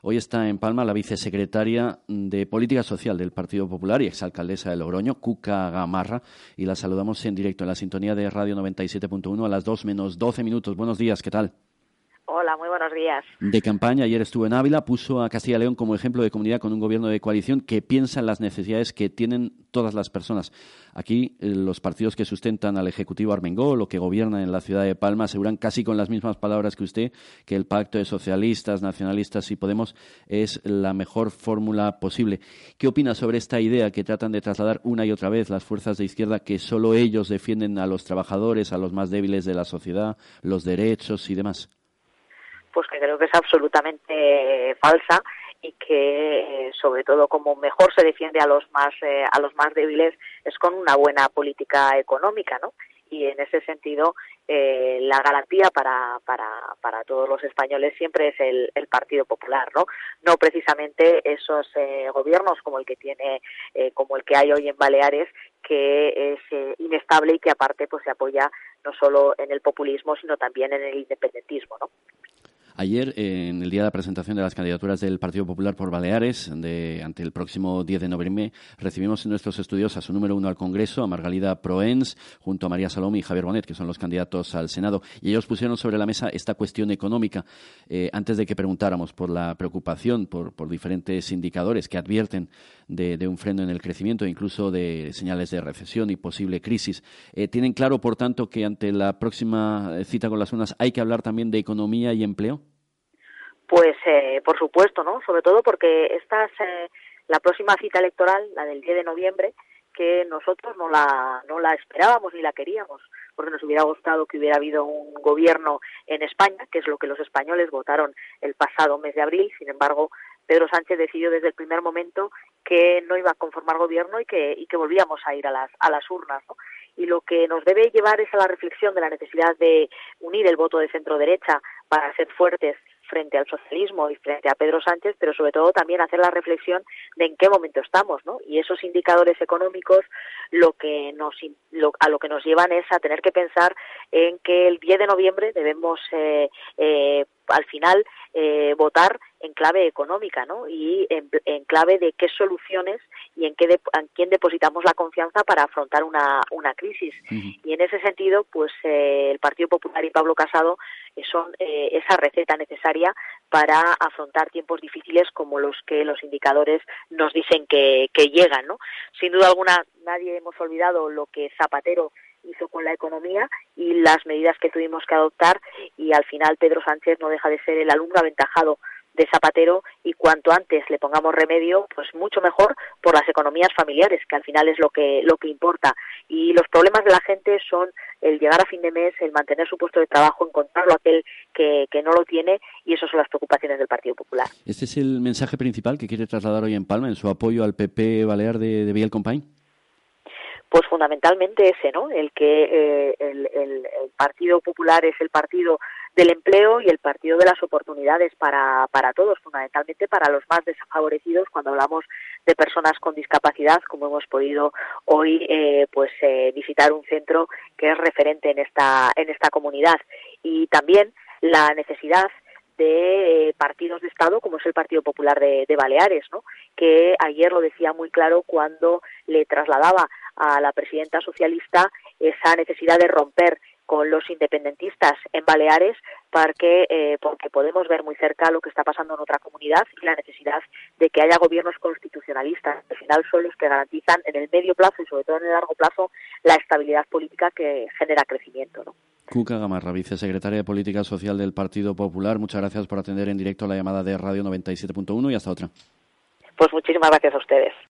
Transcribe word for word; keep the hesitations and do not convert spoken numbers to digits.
Hoy está en Palma la vicesecretaria de Política Social del Partido Popular y exalcaldesa de Logroño, Cuca Gamarra, y la saludamos en directo en la sintonía de Radio noventa y siete punto uno a las dos menos doce minutos. Buenos días, ¿qué tal? Hola, muy buenos días. De campaña, ayer estuvo en Ávila, puso a Castilla y León como ejemplo de comunidad con un gobierno de coalición que piensa en las necesidades que tienen todas las personas. Aquí eh, los partidos que sustentan al Ejecutivo Armengol o que gobiernan en la ciudad de Palma aseguran casi con las mismas palabras que usted que el pacto de socialistas, nacionalistas y Podemos es la mejor fórmula posible. ¿Qué opina sobre esta idea que tratan de trasladar una y otra vez las fuerzas de izquierda, que solo ellos defienden a los trabajadores, a los más débiles de la sociedad, los derechos y demás? Pues que creo que es absolutamente falsa y que eh, sobre todo como mejor se defiende a los más eh, a los más débiles es con una buena política económica, ¿no? Y en ese sentido eh, la garantía para para para todos los españoles siempre es el, el Partido Popular, ¿no? No precisamente esos eh, gobiernos como el que tiene eh, como el que hay hoy en Baleares, que es eh, inestable y que aparte pues se apoya no solo en el populismo sino también en el independentismo, ¿no? Ayer, en el día de la presentación de las candidaturas del Partido Popular por Baleares, de, ante el próximo diez de noviembre, recibimos en nuestros estudios a su número uno al Congreso, a Margalida Proens, junto a María Salom y Javier Bonet, que son los candidatos al Senado. Y ellos pusieron sobre la mesa esta cuestión económica. Eh, antes de que preguntáramos por la preocupación por, por diferentes indicadores que advierten de, de un freno en el crecimiento, incluso de señales de recesión y posible crisis, eh, ¿tienen claro, por tanto, que ante la próxima cita con las urnas hay que hablar también de economía y empleo? Pues eh, por supuesto, ¿no? Sobre todo porque esta es eh, la próxima cita electoral, la del diez de noviembre, que nosotros no la no la esperábamos ni la queríamos, porque nos hubiera gustado que hubiera habido un gobierno en España, que es lo que los españoles votaron el pasado mes de abril. Sin embargo, Pedro Sánchez decidió desde el primer momento que no iba a conformar gobierno y que y que volvíamos a ir a las a las urnas, ¿no? Y lo que nos debe llevar es a la reflexión de la necesidad de unir el voto de centro derecha para ser fuertes frente al socialismo y frente a Pedro Sánchez, pero sobre todo también hacer la reflexión de en qué momento estamos, ¿no? Y esos indicadores económicos lo que nos lo, a lo que nos llevan es a tener que pensar en que el diez de noviembre debemos eh, eh, al final eh, votar en clave económica, ¿no? Y en, en clave de qué soluciones y en qué de, en quién depositamos la confianza para afrontar una una crisis. Uh-huh. Y en ese sentido, pues eh, el Partido Popular y Pablo Casado eh, son eh, esa receta necesaria para afrontar tiempos difíciles como los que los indicadores nos dicen que, que llegan, ¿no? Sin duda alguna, nadie hemos olvidado lo que Zapatero hizo con la economía y las medidas que tuvimos que adoptar, y al final Pedro Sánchez no deja de ser el alumno aventajado de Zapatero, y cuanto antes le pongamos remedio, pues mucho mejor por las economías familiares, que al final es lo que lo que importa. Y los problemas de la gente son el llegar a fin de mes, el mantener su puesto de trabajo, encontrarlo aquel que, que no lo tiene, y esas son las preocupaciones del Partido Popular. ¿Este es el mensaje principal que quiere trasladar hoy en Palma en su apoyo al P P Balear de, de Biel Compañ? Pues fundamentalmente ese, ¿no? El que eh, el, el, el Partido Popular es el partido del empleo y el partido de las oportunidades para para todos, fundamentalmente para los más desfavorecidos cuando hablamos de personas con discapacidad, como hemos podido hoy eh, pues eh, visitar un centro que es referente en esta en esta comunidad. Y también la necesidad de eh, partidos de Estado como es el Partido Popular de, de Baleares, ¿no? Que ayer lo decía muy claro cuando le trasladaba a la presidenta socialista esa necesidad de romper con los independentistas en Baleares, porque, eh, porque podemos ver muy cerca lo que está pasando en otra comunidad y la necesidad de que haya gobiernos constitucionalistas. Al final son los que garantizan en el medio plazo y sobre todo en el largo plazo la estabilidad política que genera crecimiento, ¿no? Cuca Gamarra, vicesecretaria de Política Social del Partido Popular, muchas gracias por atender en directo la llamada de Radio noventa y siete punto uno y hasta otra. Pues muchísimas gracias a ustedes.